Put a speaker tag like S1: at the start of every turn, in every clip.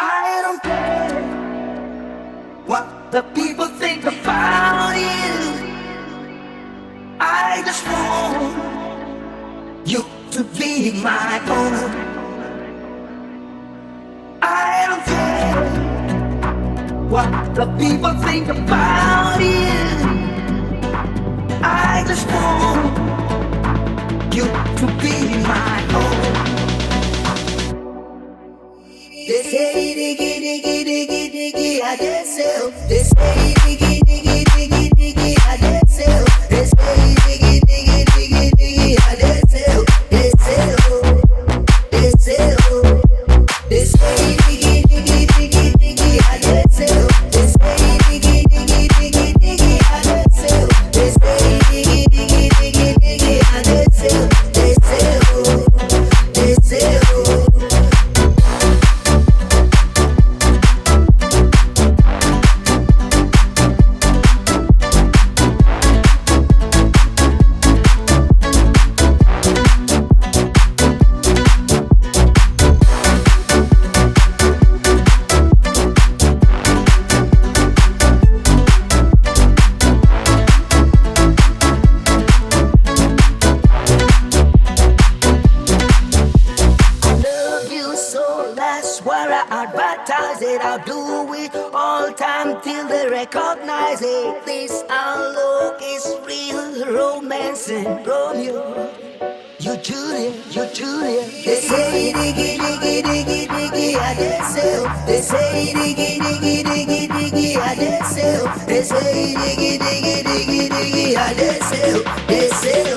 S1: I don't care what the people think about you. I just want you to be my own. I don't care what the people think about you. I just want you to be my own. They say diggy diggy diggy diggy, I just sell. They say diggy diggy diggy diggy, I just sell. They say diggy diggy diggy diggy, I just sell. They sell, they sell. They say diggy diggy diggy diggy, I just sell. They say diggy diggy diggy diggy, I just sell. They say diggy diggy diggy diggy, I just sell. They sell, they sell. Advertise it, I'll do it all time till they recognize it. This our look is real romancing Romeo. You Julia, you Julia. They say diggy diggy diggy diggy, I just sell. They say diggy diggy diggy diggy, I just sell. They say diggy diggy diggy diggy, I just sell. They sell,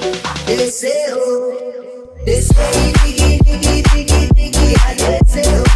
S1: they sell. They say diggy diggy diggy diggy, I just sell.